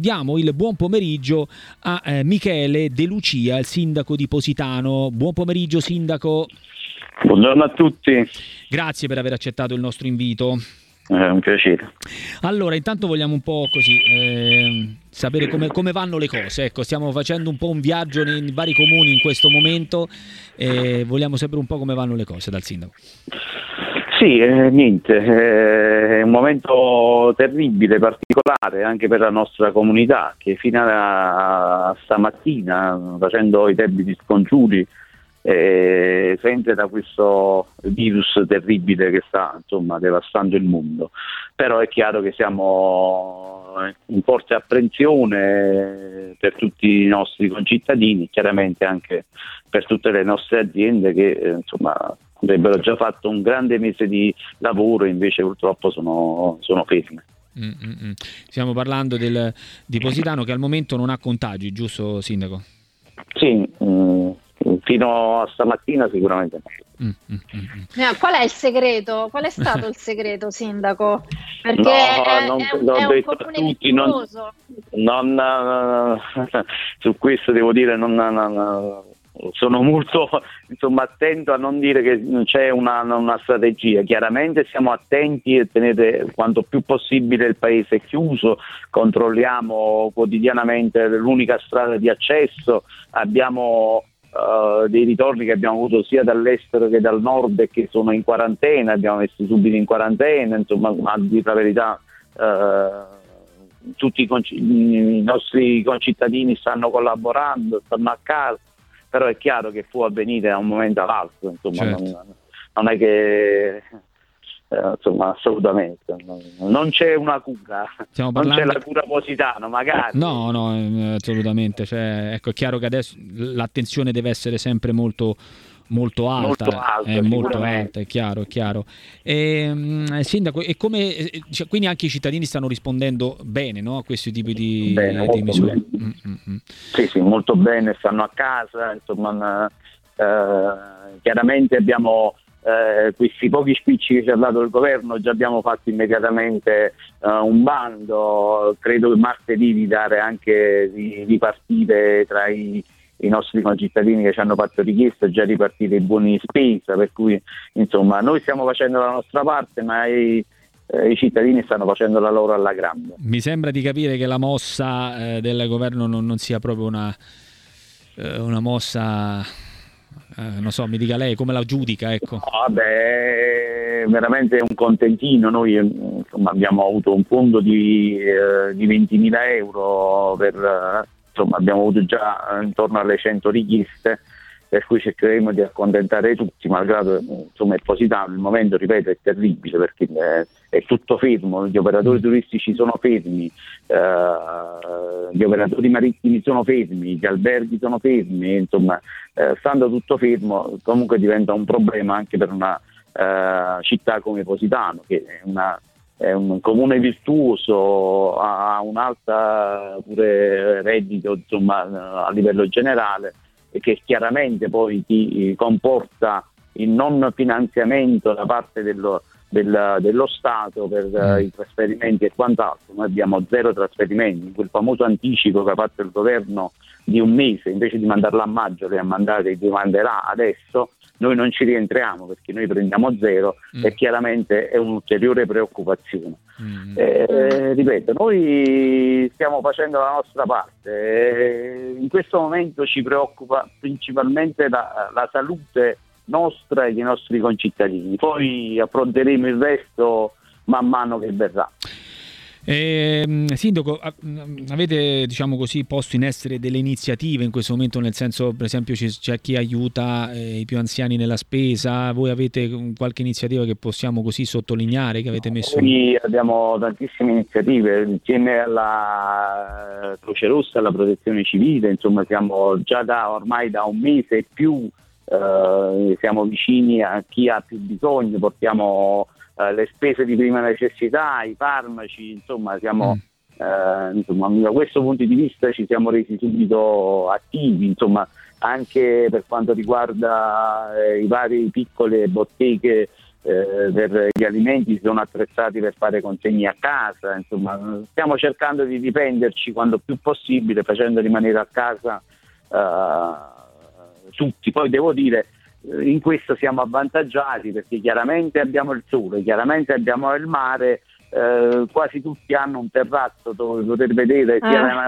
diamo il buon pomeriggio a Michele De Lucia, il sindaco di Positano. Buon pomeriggio, sindaco. Buongiorno a tutti. Grazie per aver accettato il nostro invito. È un piacere. Allora, intanto vogliamo un po' così sapere come vanno le cose. Ecco, stiamo facendo un po' un viaggio nei vari comuni in questo momento e vogliamo sapere un po' come vanno le cose dal sindaco. Sì, niente, è un momento terribile, particolare anche per la nostra comunità, che fino a stamattina, facendo i debiti scongiuri, sente da questo virus terribile che sta insomma devastando il mondo. Però è chiaro che siamo in forte apprensione per tutti i nostri concittadini, chiaramente anche per tutte le nostre aziende che insomma avrebbero già fatto un grande mese di lavoro, invece purtroppo sono ferme. Stiamo parlando di Positano, che al momento non ha contagi, giusto, sindaco? Sì, fino a stamattina sicuramente no. Qual è il segreto? Qual è stato il segreto, sindaco? Perché l'ho è un detto a comune tutti, virtuoso. Su questo devo dire sono molto attento a non dire che non c'è una strategia. Chiaramente siamo attenti a tenere quanto più possibile il paese chiuso, controlliamo quotidianamente l'unica strada di accesso, abbiamo dei ritorni che abbiamo avuto sia dall'estero che dal nord e che sono in quarantena, abbiamo messi subito in quarantena, insomma, a dire la verità tutti i nostri concittadini stanno collaborando, stanno a casa, però è chiaro che può avvenire da un momento all'altro, insomma, certo. Non è che insomma, assolutamente non c'è una cura, non c'è la cura Positano magari. No, assolutamente, cioè, ecco, è chiaro che adesso l'attenzione deve essere sempre molto alta, molto alta, è chiaro. Sindaco, e come, quindi anche i cittadini stanno rispondendo bene, no, a questi tipi di misure? Sì, molto bene, stanno a casa, insomma, chiaramente abbiamo questi pochi spicci che ci ha dato il governo, già abbiamo fatto immediatamente un bando, credo che martedì di partire tra i nostri concittadini che ci hanno fatto richiesta, già ripartire i buoni di spesa, per cui insomma noi stiamo facendo la nostra parte, ma i cittadini stanno facendo la loro alla grande. Mi sembra di capire che la mossa del governo non sia proprio una mossa, non so, mi dica lei come la giudica, ecco. Veramente è un contentino. Noi insomma abbiamo avuto un fondo di 20.000 euro insomma abbiamo avuto già intorno alle 100 richieste, per cui cercheremo di accontentare tutti, malgrado insomma è Positano, il momento, ripeto, è terribile perché è tutto fermo, gli operatori turistici sono fermi, gli operatori marittimi sono fermi, gli alberghi sono fermi, insomma stando tutto fermo comunque diventa un problema anche per una città come Positano, che è un comune virtuoso, ha un'alta pure reddito insomma a livello generale, e che chiaramente poi ti comporta il non finanziamento da parte dello Stato per i trasferimenti e quant'altro. Noi abbiamo 0 trasferimenti, quel famoso anticipo che ha fatto il governo di un mese, invece di mandarlo a maggio li manderà adesso, noi non ci rientriamo perché noi prendiamo 0 e chiaramente è un'ulteriore preoccupazione. Ripeto, noi stiamo facendo la nostra parte, in questo momento ci preoccupa principalmente la salute nostra e dei nostri concittadini, poi affronteremo il resto man mano che verrà. Sindaco, avete, diciamo così, posto in essere delle iniziative in questo momento, nel senso, per esempio c'è chi aiuta i più anziani nella spesa, voi avete qualche iniziativa che possiamo così sottolineare che avete messo? Noi abbiamo tantissime iniziative insieme alla Croce Rossa, alla Protezione Civile, insomma siamo già ormai da un mese e più, siamo vicini a chi ha più bisogno, portiamo le spese di prima necessità, i farmaci, insomma siamo da questo punto di vista ci siamo resi subito attivi, insomma anche per quanto riguarda i vari piccole botteghe per gli alimenti, si sono attrezzati per fare consegne a casa, insomma stiamo cercando di difenderci quanto più possibile, facendo rimanere a casa tutti. Poi devo dire, in questo siamo avvantaggiati perché chiaramente abbiamo il sole, chiaramente abbiamo il mare, quasi tutti hanno un terrazzo dove poter vedere sia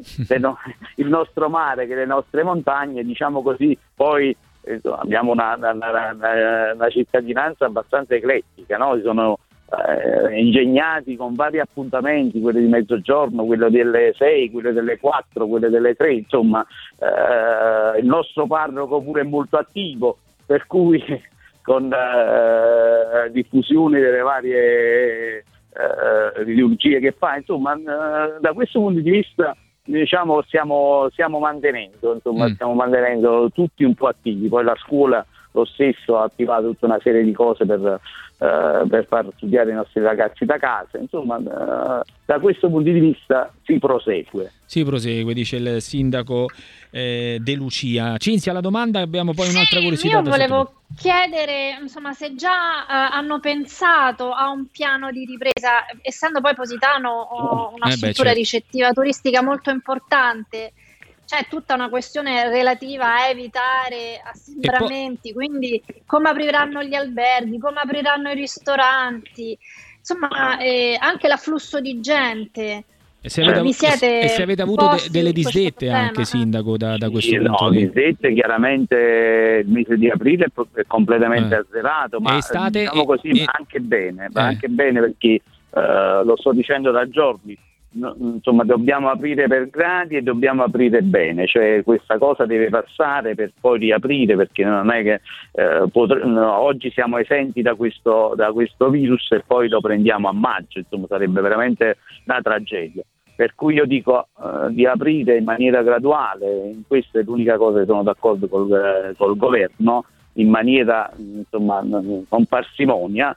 il nostro mare che le nostre montagne, diciamo così. Poi abbiamo una cittadinanza abbastanza eclettica, no? Si sono ingegnati con vari appuntamenti, quelli di mezzogiorno, quello delle 6, quello delle 4, quello delle 3, insomma il nostro parroco pure è molto attivo, per cui con diffusione delle varie liturgie che fa, insomma da questo punto di vista diciamo stiamo mantenendo tutti un po' attivi. Poi la scuola lo stesso ha attivato tutta una serie di cose per far studiare i nostri ragazzi da casa, insomma da questo punto di vista si prosegue, dice il sindaco De Lucia. Cinzia, la domanda, abbiamo poi un'altra curiosità. Io volevo chiedere, insomma, se già hanno pensato a un piano di ripresa, essendo poi Positano una struttura ricettiva turistica molto importante. C'è tutta una questione relativa a evitare assembramenti, quindi come apriranno gli alberghi, come apriranno i ristoranti, insomma anche l'afflusso di gente. E se avete avuto delle disdette anche, sindaco, da questo punto di vista? Disdette, chiaramente il mese di aprile è completamente azzerato, ma diciamo così va anche bene, perché lo sto dicendo da giorni. Insomma, dobbiamo aprire per gradi e dobbiamo aprire bene, cioè questa cosa deve passare per poi riaprire, perché non è che oggi siamo esenti da questo virus e poi lo prendiamo a maggio, insomma sarebbe veramente una tragedia. Per cui io dico di aprire in maniera graduale, in questo è l'unica cosa che sono d'accordo col governo, in maniera insomma con parsimonia.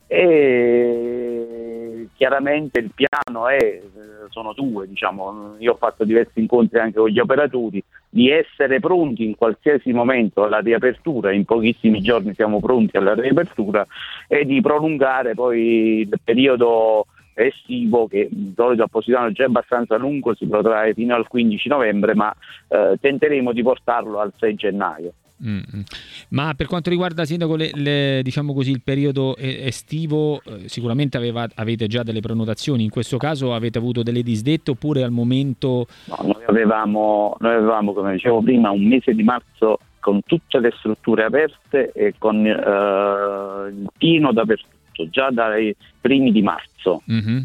E chiaramente il piano sono due, diciamo. Io ho fatto diversi incontri anche con gli operatori, di essere pronti in qualsiasi momento alla riapertura, in pochissimi giorni siamo pronti alla riapertura, e di prolungare poi il periodo estivo, che di solito a Positano è già abbastanza lungo, si protrae fino al 15 novembre, ma tenteremo di portarlo al 6 gennaio. Ma per quanto riguarda, sindaco, diciamo così, il periodo estivo, sicuramente avete già delle prenotazioni. In questo caso avete avuto delle disdette oppure al momento? No, noi avevamo, come dicevo prima, un mese di marzo con tutte le strutture aperte e con il pieno dappertutto, già dai primi di marzo. Mm-hmm.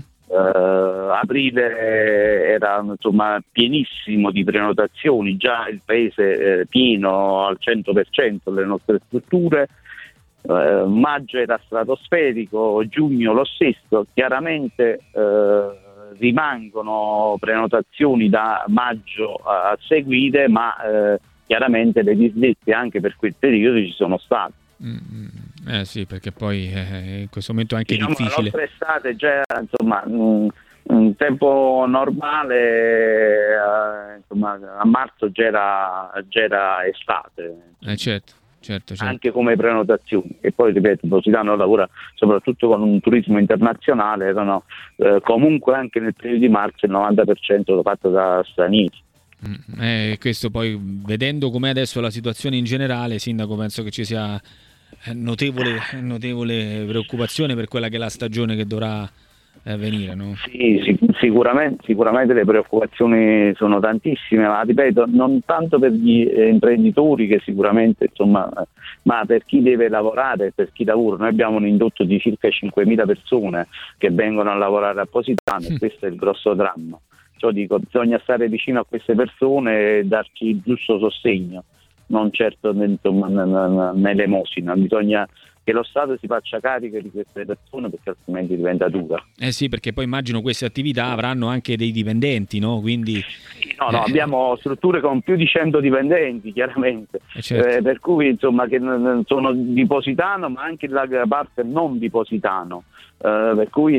Aprile era insomma pienissimo di prenotazioni, già il paese pieno al 100% le nostre strutture. Maggio era stratosferico, giugno lo stesso. Chiaramente rimangono prenotazioni da maggio a seguire, ma chiaramente le disdette anche per quel periodo ci sono state. Sì, perché poi in questo momento è anche difficile. La nostra estate già, insomma, un tempo normale, insomma, a marzo già era estate. Certo. Anche come prenotazioni. E poi, ripeto, Positano lavora soprattutto con un turismo internazionale, erano comunque anche nel periodo di marzo il 90% fatto da stranieri. Questo poi, vedendo com'è adesso la situazione in generale, sindaco, penso che ci sia notevole preoccupazione per quella che è la stagione che dovrà venire, no? Sì, sicuramente le preoccupazioni sono tantissime, ma ripeto, non tanto per gli imprenditori, che sicuramente, insomma, ma per chi deve lavorare e per chi lavora. Noi abbiamo un indotto di circa 5.000 persone che vengono a lavorare a Positano e questo è il grosso dramma. Cioè, dico, bisogna stare vicino a queste persone e darci il giusto sostegno, non certo nell'elemosina. Bisogna che lo Stato si faccia carico di queste persone, perché altrimenti diventa dura. Sì, perché poi immagino queste attività avranno anche dei dipendenti, no? Quindi No, abbiamo strutture con più di 100 dipendenti, chiaramente, certo. Per cui insomma che sono di Positano, ma anche in larga parte non di Positano, per cui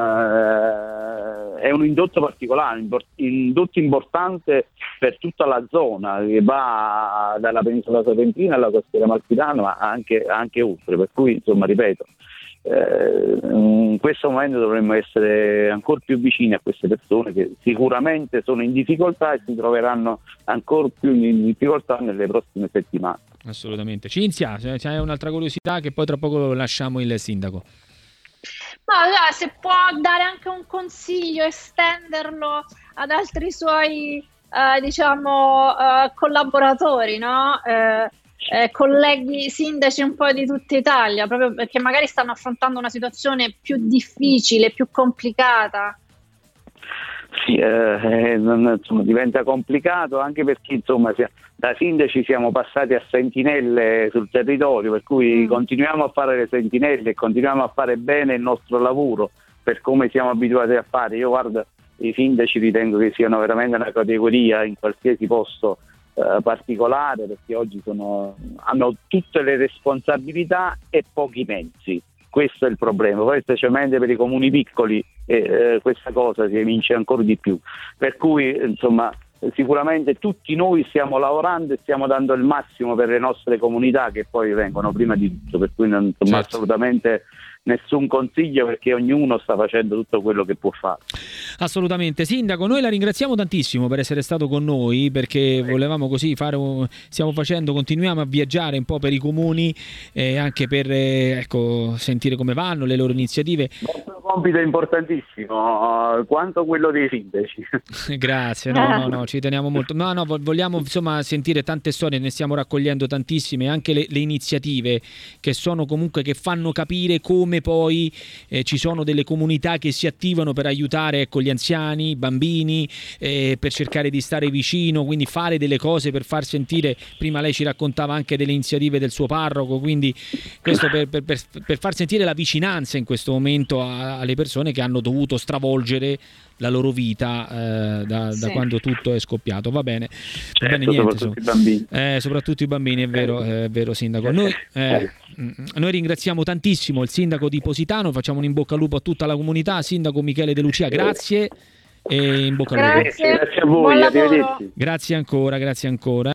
insomma è un indotto particolare, indotto importante per tutta la zona che va dalla penisola salentina alla costiera amalfitana, ma anche oltre, per cui insomma ripeto, in questo momento dovremmo essere ancora più vicini a queste persone che sicuramente sono in difficoltà e si troveranno ancora più in difficoltà nelle prossime settimane. Assolutamente. Cinzia, c'è un'altra curiosità che poi tra poco lasciamo il sindaco. No, se può dare anche un consiglio, estenderlo ad altri suoi collaboratori, no? Colleghi sindaci un po' di tutta Italia, proprio perché magari stanno affrontando una situazione più difficile, più complicata. Sì, insomma, diventa complicato anche perché insomma da sindaci siamo passati a sentinelle sul territorio, per cui continuiamo a fare le sentinelle e continuiamo a fare bene il nostro lavoro per come siamo abituati a fare. Io guarda, i sindaci ritengo che siano veramente una categoria in qualsiasi posto particolare, perché oggi hanno tutte le responsabilità e pochi mezzi. Questo è il problema, poi specialmente per i comuni piccoli questa cosa si evince ancora di più, per cui insomma sicuramente tutti noi stiamo lavorando e stiamo dando il massimo per le nostre comunità che poi vengono prima di tutto, per cui non certo. Assolutamente nessun consiglio, perché ognuno sta facendo tutto quello che può fare. Assolutamente. Sindaco, noi la ringraziamo tantissimo per essere stato con noi, perché volevamo così continuiamo a viaggiare un po' per i comuni, anche per sentire come vanno le loro iniziative. Il nostro compito è importantissimo, quanto quello dei sindaci. Grazie, no, ci teniamo molto. No, vogliamo insomma sentire tante storie, ne stiamo raccogliendo tantissime, anche le iniziative che sono comunque, che fanno capire come poi ci sono delle comunità che si attivano per aiutare gli anziani, i bambini, per cercare di stare vicino, quindi fare delle cose per far sentire. Prima lei ci raccontava anche delle iniziative del suo parroco, quindi questo per far sentire la vicinanza in questo momento alle persone che hanno dovuto stravolgere la loro vita da quando tutto è scoppiato. Va bene, certo, va bene, niente, soprattutto i bambini. Soprattutto i bambini, è vero sindaco. Noi ringraziamo tantissimo il sindaco di Positano, facciamo un in bocca al lupo a tutta la comunità. Sindaco Michele De Lucia, grazie e in bocca al lupo. Grazie a voi, arrivederci. Grazie ancora.